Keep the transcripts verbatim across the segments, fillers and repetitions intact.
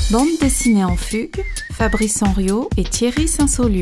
Bande dessinée en fugue, Fabrice Henriot et Thierry Saint-Saulieu.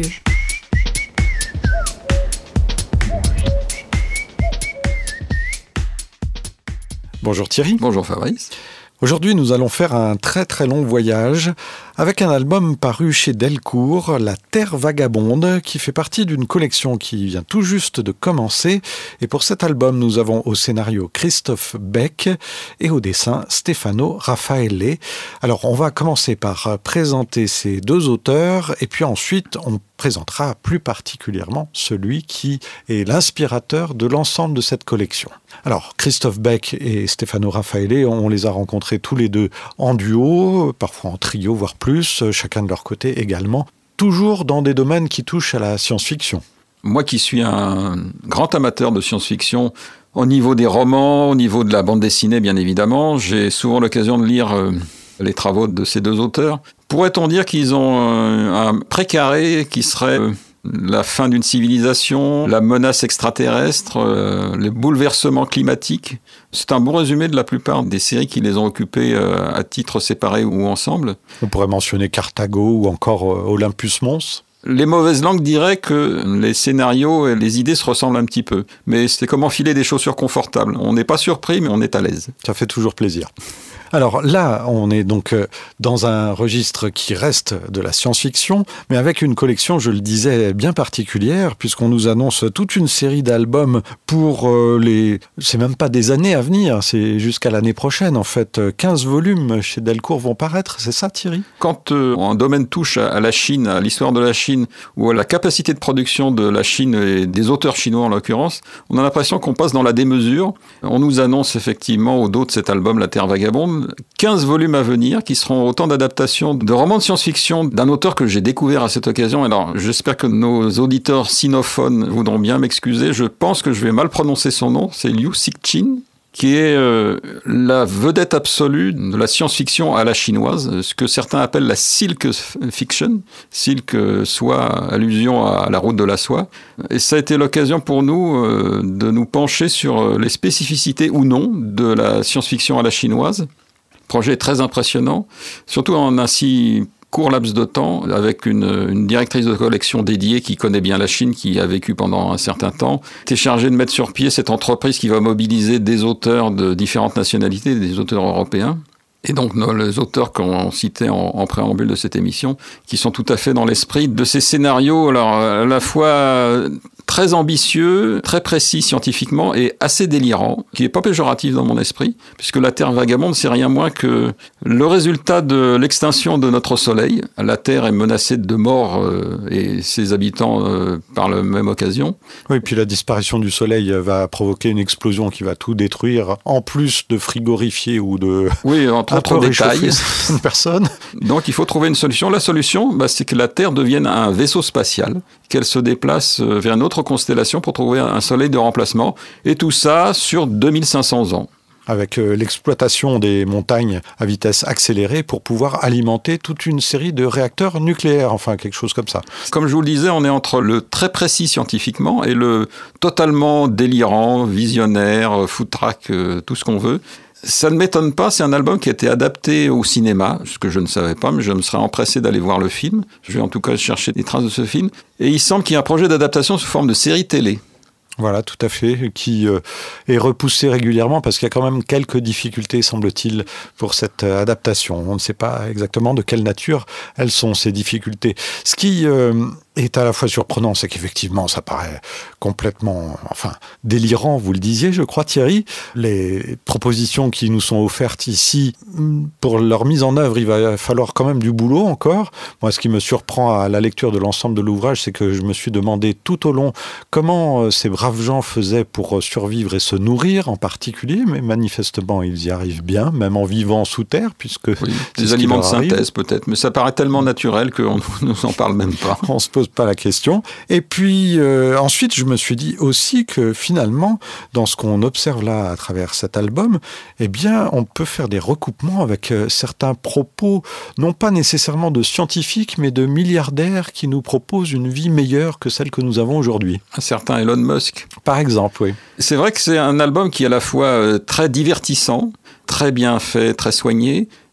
Bonjour Thierry. Bonjour Fabrice. Aujourd'hui, nous allons faire un très très long voyage avec un album paru chez Delcourt, La Terre Vagabonde, qui fait partie d'une collection qui vient tout juste de commencer. Et pour cet album, nous avons au scénario Christophe Beck et au dessin Stefano Raffaele. Alors, on va commencer par présenter ces deux auteurs et puis ensuite, on présentera plus particulièrement celui qui est l'inspirateur de l'ensemble de cette collection. Alors, Christophe Beck et Stefano Raffaele, on les a rencontrés tous les deux en duo, parfois en trio, voire plus, chacun de leur côté également, toujours dans des domaines qui touchent à la science-fiction. Moi qui suis un grand amateur de science-fiction, au niveau des romans, au niveau de la bande dessinée bien évidemment, j'ai souvent l'occasion de lire euh, les travaux de ces deux auteurs. Pourrait-on dire qu'ils ont euh, un précaré qui serait euh, la fin d'une civilisation, la menace extraterrestre, euh, les bouleversements climatiques? C'est un bon résumé de la plupart des séries qui les ont occupées euh, à titre séparé ou ensemble. On pourrait mentionner Carthago ou encore euh, Olympus Mons. Les mauvaises langues diraient que les scénarios et les idées se ressemblent un petit peu. Mais c'est comme enfiler des chaussures confortables. On n'est pas surpris, mais on est à l'aise. Ça fait toujours plaisir. Alors là, on est donc dans un registre qui reste de la science-fiction, mais avec une collection, je le disais, bien particulière, puisqu'on nous annonce toute une série d'albums pour les... C'est même pas des années à venir, c'est jusqu'à l'année prochaine, en fait. quinze volumes chez Delcourt vont paraître, c'est ça Thierry ? Quand euh, un domaine touche à la Chine, à l'histoire de la Chine, ou à la capacité de production de la Chine et des auteurs chinois en l'occurrence, on a l'impression qu'on passe dans la démesure. On nous annonce effectivement au dos de cet album La Terre Vagabonde quinze volumes à venir qui seront autant d'adaptations de romans de science-fiction d'un auteur que j'ai découvert à cette occasion. Alors, j'espère que nos auditeurs sinophones voudront bien m'excuser. Je pense que je vais mal prononcer son nom. C'est Liu Cixin, qui est euh, la vedette absolue de la science-fiction à la chinoise, ce que certains appellent la silk fiction, silk euh, soit allusion à la route de la soie. Et ça a été l'occasion pour nous euh, de nous pencher sur les spécificités ou non de la science-fiction à la chinoise. Projet très impressionnant, surtout en un si court laps de temps, avec une, une directrice de collection dédiée qui connaît bien la Chine, qui a vécu pendant un certain temps, qui est chargée de mettre sur pied cette entreprise qui va mobiliser des auteurs de différentes nationalités, des auteurs européens. Et donc, nos, les auteurs qu'on citait en, en préambule de cette émission, qui sont tout à fait dans l'esprit de ces scénarios, alors à la fois très ambitieux, très précis scientifiquement et assez délirant, qui n'est pas péjoratif dans mon esprit, puisque la Terre Vagabonde, c'est rien moins que le résultat de l'extinction de notre Soleil. La Terre est menacée de mort euh, et ses habitants euh, par la même occasion. Oui, puis la disparition du Soleil va provoquer une explosion qui va tout détruire, en plus de frigorifier ou de... Oui, entre autres détails. Une personne. Donc il faut trouver une solution. La solution, bah, c'est que la Terre devienne un vaisseau spatial, qu'elle se déplace vers une autre constellation pour trouver un soleil de remplacement. Et tout ça sur deux mille cinq cents ans. Avec euh, l'exploitation des montagnes à vitesse accélérée pour pouvoir alimenter toute une série de réacteurs nucléaires, enfin quelque chose comme ça. Comme je vous le disais, on est entre le très précis scientifiquement et le totalement délirant, visionnaire, foutraque, euh, tout ce qu'on veut. Ça ne m'étonne pas, c'est un album qui a été adapté au cinéma, ce que je ne savais pas, mais je me serais empressé d'aller voir le film. Je vais en tout cas chercher des traces de ce film. Et il semble qu'il y ait un projet d'adaptation sous forme de série télé. Voilà, tout à fait, qui euh, est repoussé régulièrement parce qu'il y a quand même quelques difficultés, semble-t-il, pour cette euh, adaptation. On ne sait pas exactement de quelle nature elles sont, ces difficultés. Ce qui euh, est à la fois surprenant, c'est qu'effectivement, ça paraît complètement, enfin, délirant, vous le disiez, je crois, Thierry. Les propositions qui nous sont offertes ici, pour leur mise en œuvre, il va falloir quand même du boulot encore. Moi, ce qui me surprend à la lecture de l'ensemble de l'ouvrage, c'est que je me suis demandé tout au long comment euh, ces braves gens faisaient pour survivre et se nourrir en particulier, mais manifestement, ils y arrivent bien, même en vivant sous terre, puisque... Oui, des aliments de synthèse peut-être, mais ça paraît tellement naturel qu'on ne nous en parle même pas. On se pose pas la question. Et puis, euh, ensuite, je me suis dit aussi que finalement, dans ce qu'on observe là à travers cet album, eh bien, on peut faire des recoupements avec euh, certains propos, non pas nécessairement de scientifiques, mais de milliardaires qui nous proposent une vie meilleure que celle que nous avons aujourd'hui. Un certain Elon Musk. Par exemple, oui. C'est vrai que c'est un album qui est à la fois très divertissant, très bien fait, très soigné,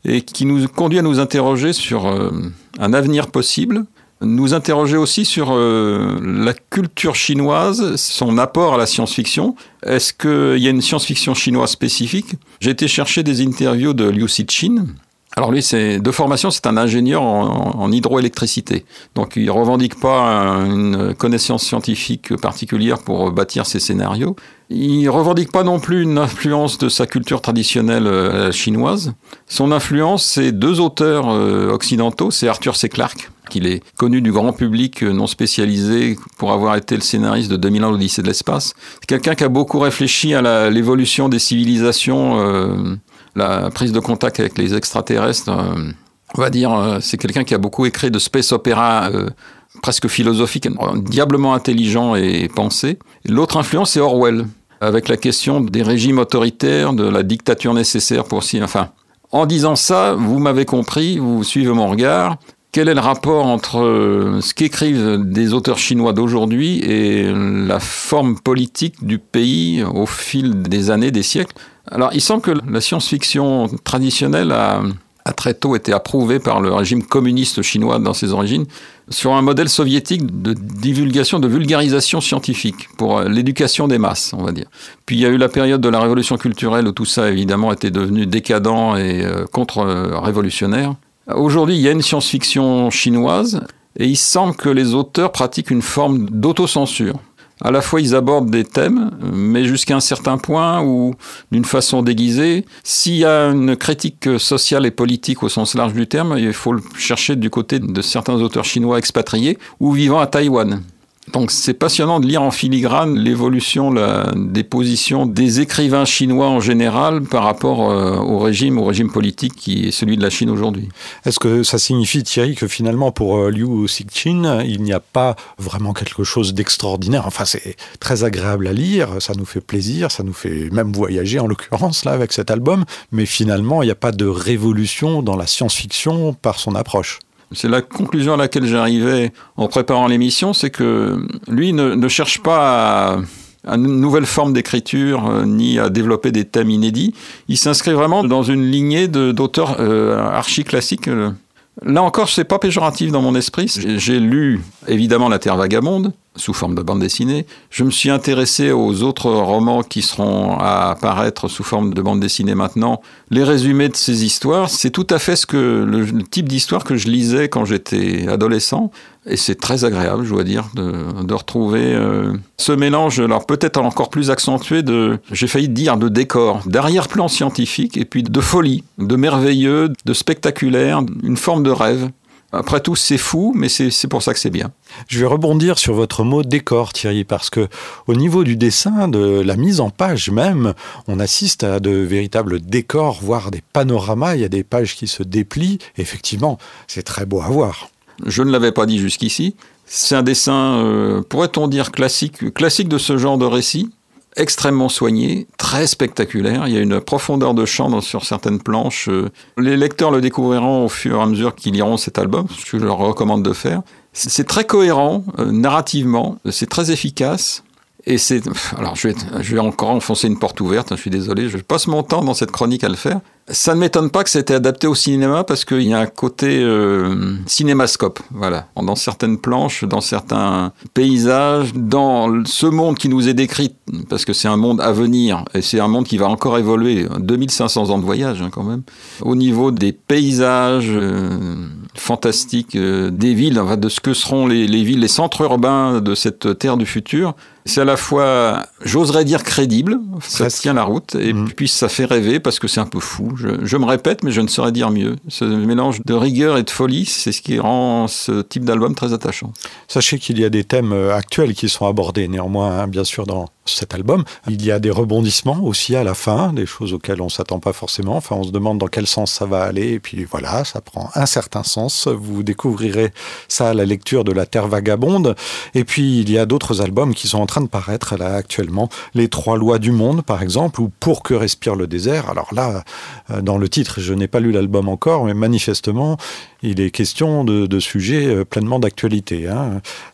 et qui nous conduit à nous interroger sur euh, un avenir possible, nous interroger aussi sur euh, la culture chinoise, son apport à la science-fiction. Est-ce qu'il y a une science-fiction chinoise spécifique ? J'ai été chercher des interviews de Liu Cixin. Alors lui, c'est, de formation, c'est un ingénieur en, en hydroélectricité. Donc il ne revendique pas une connaissance scientifique particulière pour bâtir ses scénarios. Il ne revendique pas non plus une influence de sa culture traditionnelle euh, chinoise. Son influence, c'est deux auteurs euh, occidentaux, c'est Arthur C. Clarke, qu'il est connu du grand public non spécialisé pour avoir été le scénariste de deux mille un l'Odyssée de l'espace. C'est quelqu'un qui a beaucoup réfléchi à la, l'évolution des civilisations, euh, la prise de contact avec les extraterrestres. Euh, on va dire, euh, c'est quelqu'un qui a beaucoup écrit de space opéra euh, presque philosophique, diablement intelligent et pensé. L'autre influence, c'est Orwell, avec la question des régimes autoritaires, de la dictature nécessaire pour si... Enfin, en disant ça, vous m'avez compris, vous suivez mon regard. Quel est le rapport entre ce qu'écrivent des auteurs chinois d'aujourd'hui et la forme politique du pays au fil des années, des siècles ? Alors, il semble que la science-fiction traditionnelle a, a très tôt été approuvée par le régime communiste chinois dans ses origines sur un modèle soviétique de divulgation, de vulgarisation scientifique pour l'éducation des masses, on va dire. Puis il y a eu la période de la révolution culturelle où tout ça, évidemment, était devenu décadent et euh, contre-révolutionnaire. Aujourd'hui, il y a une science-fiction chinoise et il semble que les auteurs pratiquent une forme d'autocensure. À la fois, ils abordent des thèmes, mais jusqu'à un certain point où, d'une façon déguisée, s'il y a une critique sociale et politique au sens large du terme, il faut le chercher du côté de certains auteurs chinois expatriés ou vivant à Taïwan. Donc c'est passionnant de lire en filigrane l'évolution la, des positions des écrivains chinois en général par rapport euh, au régime, au régime politique qui est celui de la Chine aujourd'hui. Est-ce que ça signifie, Thierry, que finalement pour euh, Liu Cixin, il n'y a pas vraiment quelque chose d'extraordinaire ? Enfin, c'est très agréable à lire, ça nous fait plaisir, ça nous fait même voyager en l'occurrence là avec cet album, mais finalement il n'y a pas de révolution dans la science-fiction par son approche. C'est la conclusion à laquelle j'arrivais en préparant l'émission, c'est que lui ne, ne cherche pas à, à une nouvelle forme d'écriture, euh, ni à développer des thèmes inédits. Il s'inscrit vraiment dans une lignée de, d'auteurs euh, archi-classiques. Là encore, c'est pas péjoratif dans mon esprit. J'ai, j'ai lu, évidemment, La Terre vagabonde, sous forme de bande dessinée. Je me suis intéressé aux autres romans qui seront à apparaître sous forme de bande dessinée maintenant. Les résumés de ces histoires, c'est tout à fait ce que, le, le type d'histoire que je lisais quand j'étais adolescent. Et c'est très agréable, je dois dire, de, de retrouver euh, ce mélange, alors peut-être encore plus accentué de, j'ai failli dire, de décor, d'arrière-plan scientifique et puis de folie, de merveilleux, de spectaculaire, une forme de rêve. Après tout, c'est fou, mais c'est, c'est pour ça que c'est bien. Je vais rebondir sur votre mot décor, Thierry, parce que au niveau du dessin, de la mise en page même, on assiste à de véritables décors, voire des panoramas. Il y a des pages qui se déplient. Effectivement, c'est très beau à voir. Je ne l'avais pas dit jusqu'ici. C'est un dessin, euh, pourrait-on dire, classique, classique de ce genre de récit. Extrêmement soigné, très spectaculaire. Il y a une profondeur de champ sur certaines planches. Les lecteurs le découvriront au fur et à mesure qu'ils liront cet album, ce que je leur recommande de faire. C'est très cohérent, euh, narrativement, c'est très efficace. Et c'est... Alors, je vais, je vais encore enfoncer une porte ouverte, je suis désolé, je passe mon temps dans cette chronique à le faire. Ça ne m'étonne pas que ça ait été adapté au cinéma parce qu'il y a un côté euh, cinémascope, voilà. Dans certaines planches, dans certains paysages, dans ce monde qui nous est décrit, parce que c'est un monde à venir et c'est un monde qui va encore évoluer, deux mille cinq cents ans de voyage hein, quand même. Au niveau des paysages euh, fantastiques, euh, des villes, enfin, de ce que seront les, les villes, les centres urbains de cette terre du futur, c'est à la fois, j'oserais dire, crédible, ça tient la route, et mmh. puis ça fait rêver parce que c'est un peu fou. Je, je me répète, mais je ne saurais dire mieux. Ce mélange de rigueur et de folie, c'est ce qui rend ce type d'album très attachant. Sachez qu'il y a des thèmes actuels qui sont abordés néanmoins, hein, bien sûr, dans cet album. Il y a des rebondissements aussi à la fin, des choses auxquelles on ne s'attend pas forcément. Enfin, on se demande dans quel sens ça va aller, et puis voilà, ça prend un certain sens. Vous découvrirez ça à la lecture de La Terre vagabonde. Et puis, il y a d'autres albums qui sont en train de paraître là actuellement. Les Trois lois du monde, par exemple, ou Pour que respire le désert. Alors là, dans le titre, je n'ai pas lu l'album encore, mais manifestement, il est question de, de sujets pleinement d'actualité, hein.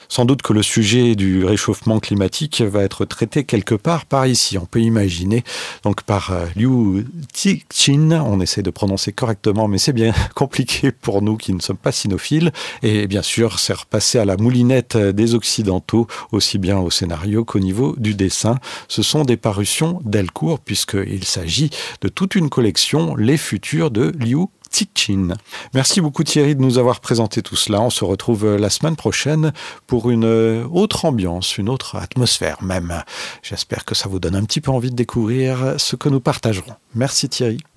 Sans doute que le sujet du réchauffement climatique va être traité quelque part par ici. On peut imaginer donc par Liu Cixin. On essaie de prononcer correctement, mais c'est bien compliqué pour nous qui ne sommes pas sinophiles. Et bien sûr, c'est repassé à la moulinette des Occidentaux, aussi bien au scénario qu'au niveau du dessin. Ce sont des parutions Delcourt, puisqu'il s'agit de toute une collection, Les Futurs de Liu Cixin. Merci beaucoup Thierry de nous avoir présenté tout cela. On se retrouve la semaine prochaine pour une autre ambiance, une autre atmosphère même. J'espère que ça vous donne un petit peu envie de découvrir ce que nous partagerons. Merci Thierry.